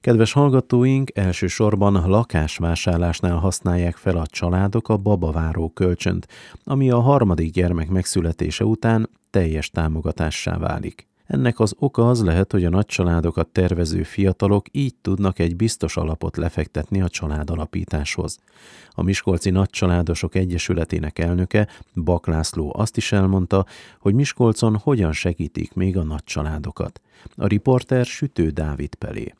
Kedves hallgatóink, elsősorban lakásvásárlásnál használják fel a családok a babaváró kölcsönt, ami a harmadik gyermek megszületése után teljes támogatássá válik. Ennek az oka az lehet, hogy a nagycsaládokat tervező fiatalok így tudnak egy biztos alapot lefektetni a családalapításhoz. A Miskolci Nagycsaládosok Egyesületének elnöke, Bak László azt is elmondta, hogy Miskolcon hogyan segítik még a nagycsaládokat. A riporter Sütő Dávid Pelé.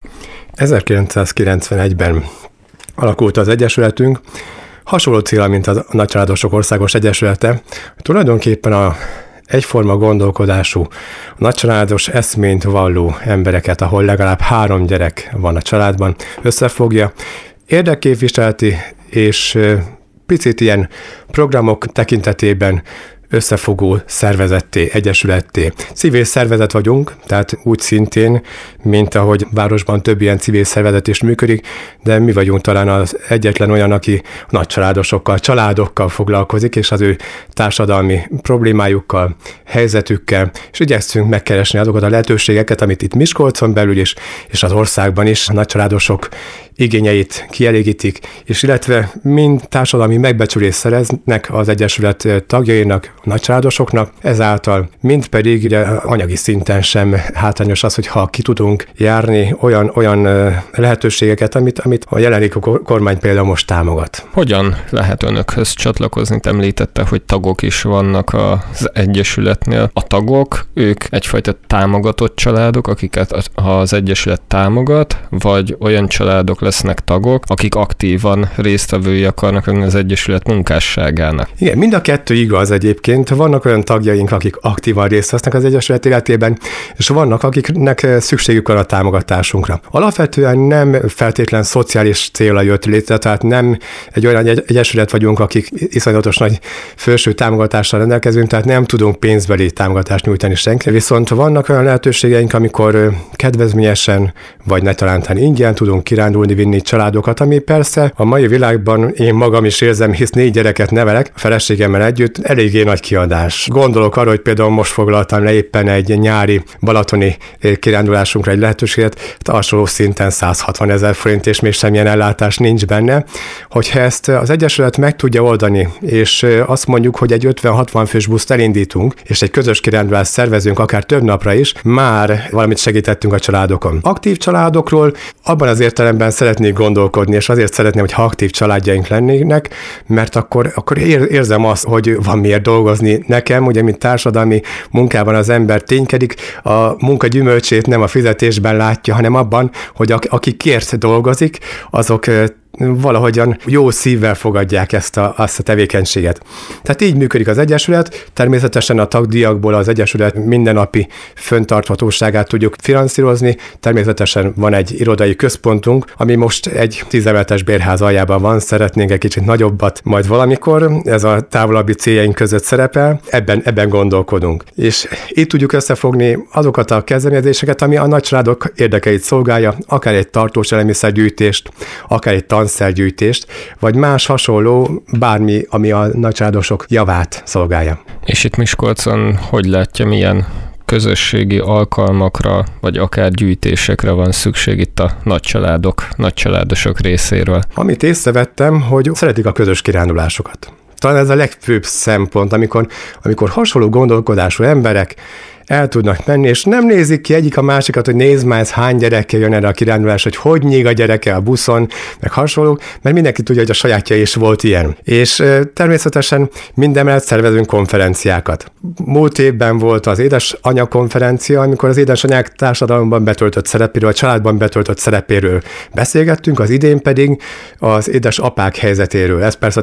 1991-ben alakult az Egyesületünk, hasonló célra, mint a Nagycsaládosok Országos Egyesülete. Tulajdonképpen a egyforma gondolkodású, nagycsaládos eszményt valló embereket, ahol legalább 3 gyerek van a családban, összefogja, érdekképviseleti és picit ilyen programok tekintetében összefogó szervezetté, egyesületté. Civil szervezet vagyunk, tehát úgy szintén, mint ahogy városban több ilyen civil szervezet is működik, de mi vagyunk talán az egyetlen olyan, aki nagycsaládosokkal, családokkal foglalkozik, és az ő társadalmi problémájukkal, helyzetükkel, és igyekszünk megkeresni azokat a lehetőségeket, amit itt Miskolcon belül is, és az országban is a nagycsaládosok igényeit kielégítik, és illetve mind társadalmi megbecsülést szereznek az Egyesület tagjainak, nagycsaládosoknak, ezáltal mind pedig ugye, anyagi szinten sem hátrányos az, hogyha ki tudunk járni olyan lehetőségeket, amit a jelenlegi kormány például most támogat. Hogyan lehet önökhöz csatlakozni? Említette, hogy tagok is vannak az Egyesületnél. A tagok, ők egyfajta támogatott családok, akiket az Egyesület támogat, vagy olyan családok lesznek tagok, akik aktívan résztvevői akarnak lenni az Egyesület munkásságának? Igen, mind a kettő igaz egyébként. Vannak olyan tagjaink, akik aktívan részt vesznek az Egyesület életében, és vannak, akiknek szükségük van a támogatásunkra. Alapvetően nem feltétlen szociális célra jött létre, tehát nem egy olyan egyesület vagyunk, akik iszonyatos nagy felső támogatással rendelkezünk, tehát nem tudunk pénzbeli támogatást nyújtani senki. Viszont vannak olyan lehetőségeink, amikor kedvezményesen, vagy ne talántán ingyen tudunk kirándulni, vinni családokat, ami persze a mai világban én magam is érzem, hisz 4 gyereket nevelek, a feleségemmel együtt, eléggé nagy kiadás. Gondolok arra, hogy például most foglaltam le éppen egy nyári balatoni kirándulásunkra egy lehetőséget, hasonló szinten 160 000 forint, és még semmilyen ellátás nincs benne. Hogyha ezt az Egyesület meg tudja oldani, és azt mondjuk, hogy egy 50-60 fős buszt elindítunk, és egy közös kirándulást szervezünk akár több napra is, már valamit segítettünk a családokon. Aktív családokról abban az értelemben szeretnék gondolkodni, és azért szeretném, hogy ha aktív családjaink lennének, mert akkor érzem azt, hogy van miért dolgozni nekem, ugye, mint társadalmi munkában az ember ténykedik, a munka gyümölcsét nem a fizetésben látja, hanem abban, hogy akikért dolgozik, azok valahogyan jó szívvel fogadják azt a tevékenységet. Tehát így működik az Egyesület, természetesen a tagdíjakból az Egyesület mindennapi fenntarthatóságát tudjuk finanszírozni, természetesen van egy irodai központunk, ami most egy 10 emeletes bérház aljában van, szeretnénk egy kicsit nagyobbat majd valamikor, ez a távolabbi céljaink között szerepel, ebben gondolkodunk. És itt tudjuk összefogni azokat a kezdeményezéseket, ami a nagycsaládok érdekeit szolgálja, akár egy tartós élelmiszergyűjtést, akár egy tanszergyűjtést, vagy más hasonló, bármi, ami a nagycsaládosok javát szolgálja. És itt Miskolcon hogy látja, milyen közösségi alkalmakra, vagy akár gyűjtésekre van szükség itt a nagycsaládosok részéről? Amit észrevettem, hogy szeretik a közös kirándulásokat. Talán ez a legfőbb szempont, amikor hasonló gondolkodású emberek el tudnak menni, és nem nézik ki egyik a másikat, hogy nézd már, ez hány gyerekkel jön erre a kirándulás, hogy nyíg a gyereke a buszon, meg hasonlók, mert mindenki tudja, hogy a sajátja is volt ilyen. És természetesen mindemellett szervezünk konferenciákat. Múlt évben volt az édesanya konferencia, amikor az édesanyák társadalomban betöltött szerepéről, a családban betöltött szerepéről beszélgettünk, az idén pedig az édesapák helyzetéről. Ez persze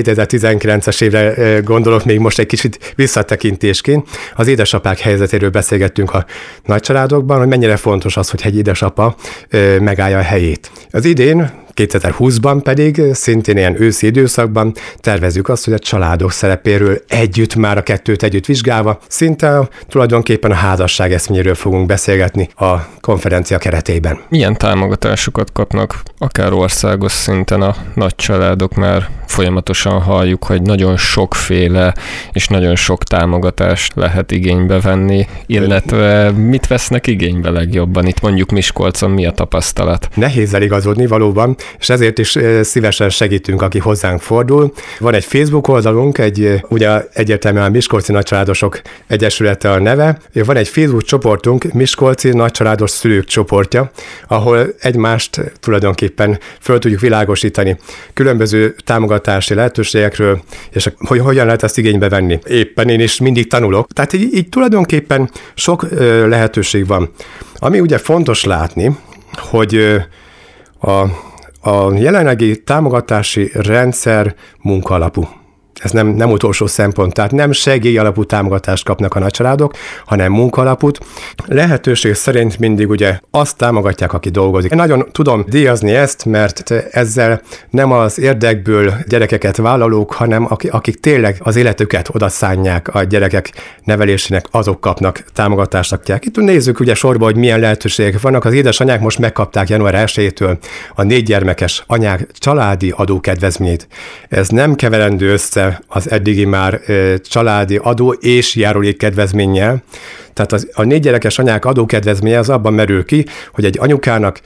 2019-es évre gondolok, még most egy kicsit visszatekintésként, az édesapák helyzetéről beszélgettünk a nagycsaládokban, hogy mennyire fontos az, hogy egy édesapa megállja a helyét. Az idén 2020-ban pedig szintén ilyen őszi időszakban tervezzük azt, hogy a családok szerepéről együtt, már a kettőt együtt vizsgálva, szinte tulajdonképpen a házasság eszméről fogunk beszélgetni a konferencia keretében. Milyen támogatásokat kapnak akár országos szinten a nagy családok, mert folyamatosan halljuk, hogy nagyon sokféle és nagyon sok támogatást lehet igénybe venni, illetve mit vesznek igénybe legjobban? Itt mondjuk Miskolcon mi a tapasztalat? Nehéz eligazodni valóban, és ezért is szívesen segítünk, aki hozzánk fordul. Van egy Facebook oldalunk, ugye egyértelműen a Miskolci Nagycsaládosok Egyesülete a neve. Van egy Facebook csoportunk, Miskolci Nagycsaládos Szülők csoportja, ahol egymást tulajdonképpen föl tudjuk világosítani különböző támogatási lehetőségekről, és hogy hogyan lehet ezt igénybe venni. Éppen én is mindig tanulok. Tehát így tulajdonképpen sok lehetőség van. Ami ugye fontos látni, hogy a jelenlegi támogatási rendszer munkaalapú. Ez nem utolsó szempont, tehát nem segélyalapú támogatást kapnak a nagycsaládok, hanem munkaalapút. Lehetőség szerint mindig ugye azt támogatják, aki dolgozik. Én nagyon tudom díjazni ezt, mert ezzel nem az érdekből gyerekeket vállalók, hanem akik tényleg az életüket odaszánják a gyerekek nevelésének, azok kapnak támogatást. Itt nézzük ugye sorba, hogy milyen lehetőségek vannak. Az édesanyák most megkapták január 1-től a 4 gyermekes anyák családi adókedvezményét. Ez nem keverendő össze az eddigi már családi adó és járulékkedvezménnyel. Tehát a 4 gyerekes anyák adókedvezménye az abban merül ki, hogy egy anyukának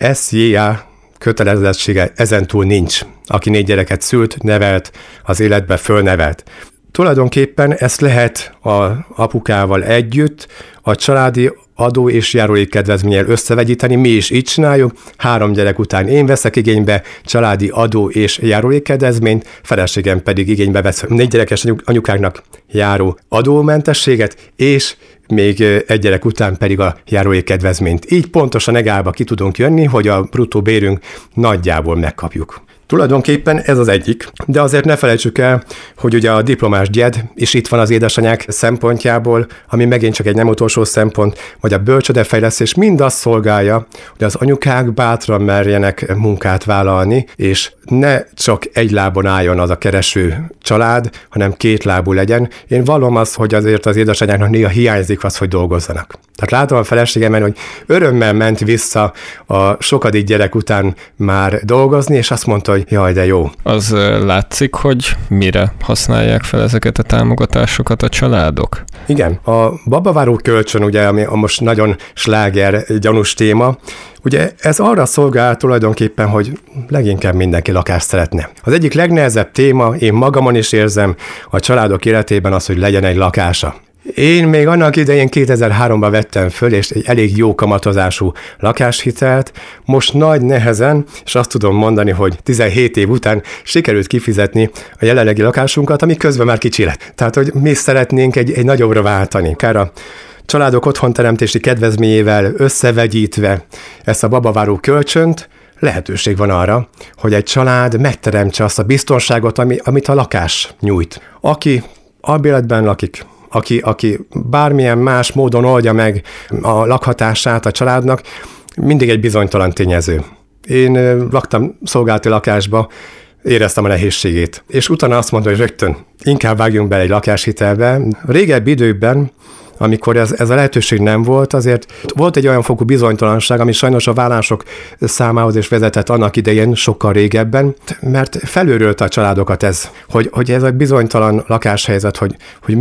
SZJA kötelezettsége ezentúl nincs, aki 4 gyereket szült, nevelt, az életbe fölnevelt. Tulajdonképpen ezt lehet az apukával együtt a családi adó és járulékkedvezménnyel összevegyíteni, mi is így csináljuk, 3 gyerek után én veszek igénybe családi adó és járulékkedvezményt, feleségem pedig igénybe vesz 4 gyerekes anyukáknak járó adómentességet, és még 1 gyerek után pedig a járulékkedvezményt. Így pontosan egálba ki tudunk jönni, hogy a bruttó bérünk nagyjából megkapjuk. Tulajdonképpen ez az egyik, de azért ne felejtsük el, hogy ugye a diplomás gyed is itt van az édesanyák szempontjából, ami megint csak egy nem utolsó szempont, vagy a bölcsődefejlesztés mind azt szolgálja, hogy az anyukák bátran merjenek munkát vállalni, és ne csak egy lábon álljon az a kereső család, hanem 2 lábú legyen. Én vallom azt, hogy azért az édesanyáknak néha hiányzik az, hogy dolgozzanak. Tehát látom a feleségemen, hogy örömmel ment vissza a sokadik gyerek után már dolgozni, és azt mondta, hogy jaj, de jó. Az látszik, hogy mire használják fel ezeket a támogatásokat a családok? Igen, a babaváró kölcsön, ugye, ami most nagyon sláger gyanús téma, ugye ez arra szolgál tulajdonképpen, hogy leginkább mindenki lakást szeretne. Az egyik legnehezebb téma, én magamon is érzem a családok életében az, hogy legyen egy lakása. Én még annak idején 2003-ban vettem föl, és egy elég jó kamatozású lakáshitelt, most nagy nehezen, és azt tudom mondani, hogy 17 év után sikerült kifizetni a jelenlegi lakásunkat, ami közben már kicsi lett. Tehát, hogy mi szeretnénk egy nagyobbra váltani. Akár a családok otthonteremtési kedvezményével összevegyítve ezt a babaváró kölcsönt, lehetőség van arra, hogy egy család megteremtse azt a biztonságot, amit a lakás nyújt. Aki albéletben lakik, aki bármilyen más módon oldja meg a lakhatását a családnak, mindig egy bizonytalan tényező. Én laktam szolgálati lakásba, éreztem a nehézségét. És utána azt mondta, hogy rögtön inkább vágjunk bele egy lakáshitelbe. Régebbi időkben, amikor ez a lehetőség nem volt, azért volt egy olyan fokú bizonytalanság, ami sajnos a vállások számához is vezetett annak idején sokkal régebben, mert felőrölte a családokat ez, hogy ez a bizonytalan lakáshelyzet, hogy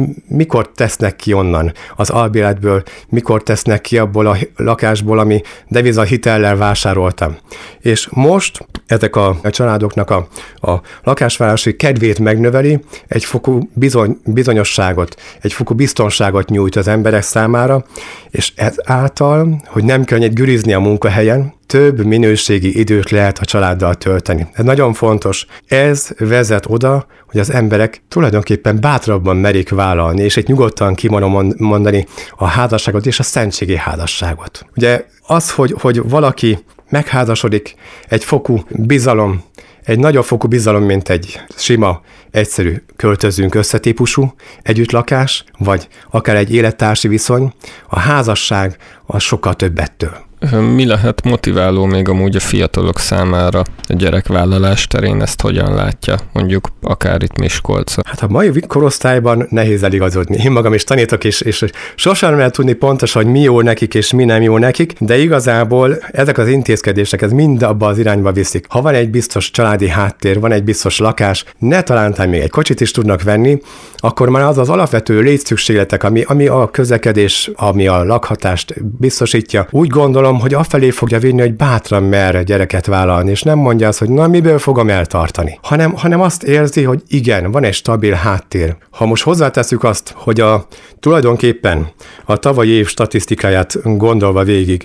mikor tesznek ki onnan az albéletből, mikor tesznek ki abból a lakásból, ami devizahitellel vásároltam. És most ezek a családoknak a lakásvállási kedvét megnöveli, egy fokú bizonyosságot, egy fokú biztonságot nyújt az emberek számára, és ezáltal, hogy nem könnyű gürizni a munkahelyen, több minőségi időt lehet a családdal tölteni. Ez nagyon fontos. Ez vezet oda, hogy az emberek tulajdonképpen bátrabban merik vállalni, és itt nyugodtan kimondom mondani a házasságot és a szentségi házasságot. Ugye az, hogy valaki megházasodik, egy fokú bizalom, egy nagyobb fokú bizalom, mint egy sima, egyszerű költözünk összetípusú együttlakás, vagy akár egy élettársi viszony, a házasság az sokkal több ettől. Mi lehet motiváló még amúgy a fiatalok számára a gyerekvállalás terén, ezt hogyan látja, mondjuk akár itt Miskolcon? Hát a mai korosztályban nehéz eligazodni. Én magam is tanítok, és sosem lehet tudni pontosan, hogy mi jó nekik, és mi nem jó nekik, de igazából ezek az intézkedések, ez mind abba az irányba viszik. Ha van egy biztos családi háttér, van egy biztos lakás, ne talántán még egy kocsit is tudnak venni, akkor már az alapvető létszükségletek, ami a közlekedés, ami a lakhatást biztosítja, úgy gondolom, hogy afelé fogja vinni, hogy bátran mer gyereket vállalni, és nem mondja azt, hogy na, miből fogom eltartani, hanem azt érzi, hogy igen, van egy stabil háttér. Ha most hozzáteszük azt, hogy tulajdonképpen a tavalyi év statisztikáját gondolva végig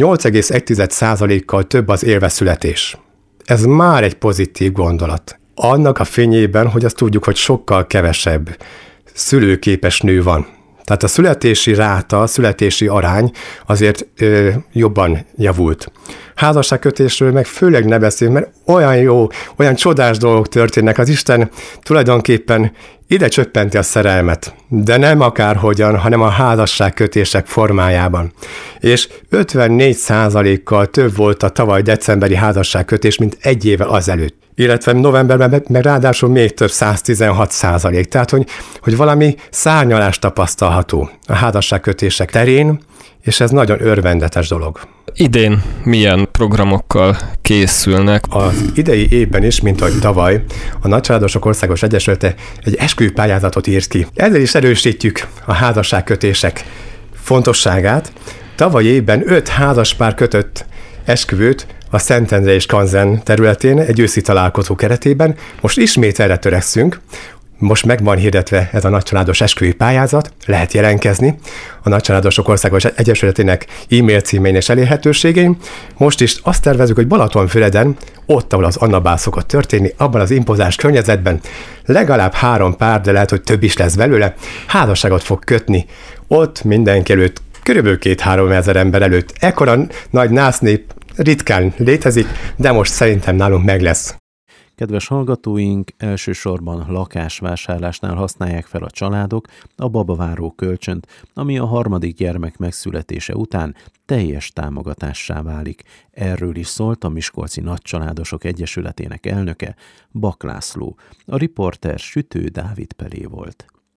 8,1%-kal több az élveszületés. Ez már egy pozitív gondolat. Annak a fényében, hogy azt tudjuk, hogy sokkal kevesebb szülőképes nő van. Tehát a születési ráta, a születési arány azért jobban javult. Házasságkötésről meg főleg ne beszélünk, mert olyan jó, olyan csodás dolgok történnek. Az Isten tulajdonképpen ide csöppenti a szerelmet, de nem akárhogyan, hanem a házasságkötések formájában. És 54%-kal több volt a tavaly decemberi házasságkötés, mint egy évvel azelőtt. Illetve novemberben meg ráadásul még több, 116%. Tehát, hogy valami szárnyalás tapasztalható a házasságkötések terén, és ez nagyon örvendetes dolog. Idén milyen programokkal készülnek? Az idei évben is, mint ahogy tavaly, a Nagycsaládosok Országos Egyesülete egy esküvőpályázatot írt ki. Ezzel is erősítjük a házasságkötések fontosságát. Tavaly évben 5 házaspár kötött esküvőt a Szentendre és Kanzen területén egy őszi találkozó keretében. Most ismét erre törekszünk. Most meg van hirdetve ez a nagycsaládos esküvői pályázat, lehet jelentkezni a Nagycsaládosok Országos Egyesületének e-mail címén és elérhetőségén. Most is azt tervezzük, hogy Balatonfüreden, ott, ahol az Annabál szokott történni, abban az impozáns környezetben legalább 3 pár, de lehet, hogy több is lesz belőle, házasságot fog kötni. Ott mindenki előtt, körülbelül 2-3 ezer ember előtt. Ekkora nagy násznép ritkán létezik, de most szerintem nálunk meg lesz. Kedves hallgatóink, elsősorban lakásvásárlásnál használják fel a családok a babaváró kölcsönt, ami a harmadik gyermek megszületése után teljes támogatássá válik. Erről is szólt a Miskolci Nagycsaládosok Egyesületének elnöke, Bak László. A riporter Sütő Dávid Pelé volt.